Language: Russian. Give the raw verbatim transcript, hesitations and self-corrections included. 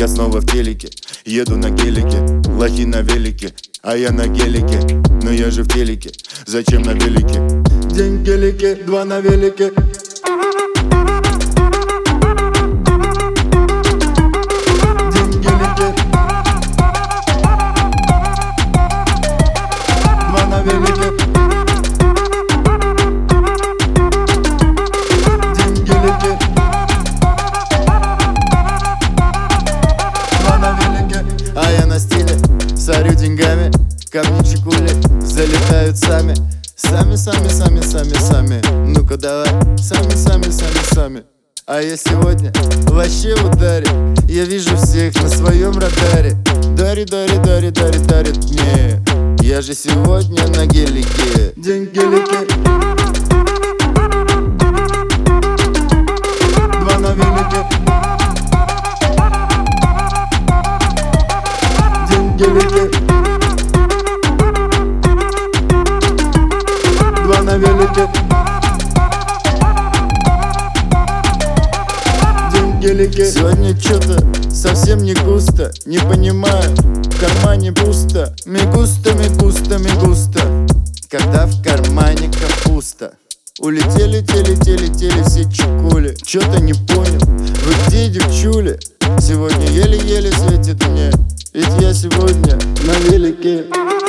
Я снова в телеке, еду на гелике. Лохи на велике, а я на гелике. Но я же в телеке, зачем на велике? День гелике, два на велике. День гелике, два на велике. День гелике, два на велике. А я на стиле, сорю деньгами. Ко мне чекули залетают сами. Сами, сами, сами, сами, сами. Ну-ка давай, сами, сами, сами, сами. А я сегодня вообще в ударе. Я вижу всех на своем радаре. Дари, дари, дари, дари, дарит мне. Я же сегодня на гелике. День гелике, два на велике. День гелике, два на велике. День гелике. Сегодня что-то совсем не густо. Не понимаю, в кармане пусто. Ми густо, ми густо, ми густо. Когда в кармане капуста. Улетели, тели, тели, тели все чекули. Чё-то не понял, вы где, девчули? Сегодня еле-еле светит мне, ведь я сегодня на велике.